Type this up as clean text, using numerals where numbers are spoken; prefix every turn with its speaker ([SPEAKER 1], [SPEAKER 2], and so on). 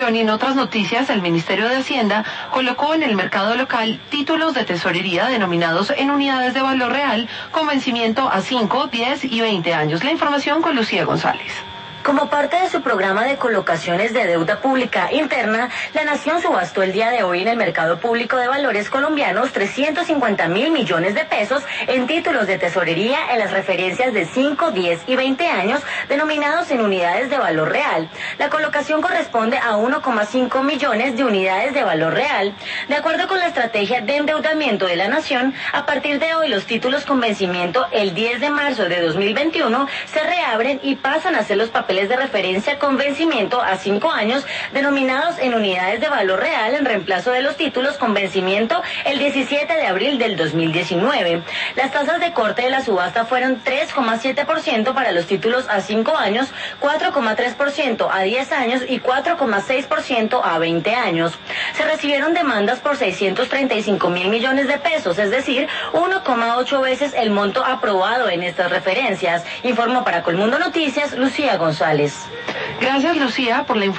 [SPEAKER 1] Y en otras noticias, el Ministerio de Hacienda colocó en el mercado local títulos de tesorería denominados en unidades de valor real con vencimiento a 5, 10 y 20 años. La información con Lucía González.
[SPEAKER 2] Como parte de su programa de colocaciones de deuda pública interna, la Nación subastó el día de hoy en el mercado público de valores colombianos 350.000 millones de pesos en títulos de tesorería en las referencias de 5, 10 y 20 años denominados en unidades de valor real. La colocación corresponde a 1,5 millones de unidades de valor real. De acuerdo con la estrategia de endeudamiento de la Nación, a partir de hoy los títulos con vencimiento el 10 de marzo de 2021 se reabren y pasan a ser los papeles de referencia con vencimiento a 5 años denominados en unidades de valor real en reemplazo de los títulos con vencimiento el 17 de abril del 2019. Las tasas de corte de la subasta fueron 3,7% para los títulos a 5 años, 4,3% a 10 años y 4,6% a 20 años. Se recibieron demandas por 635.000 millones de pesos, es decir, 1,8 veces el monto aprobado en estas referencias. Informó para Colmundo Noticias, Lucía González.
[SPEAKER 1] Gracias, Lucía, por la información.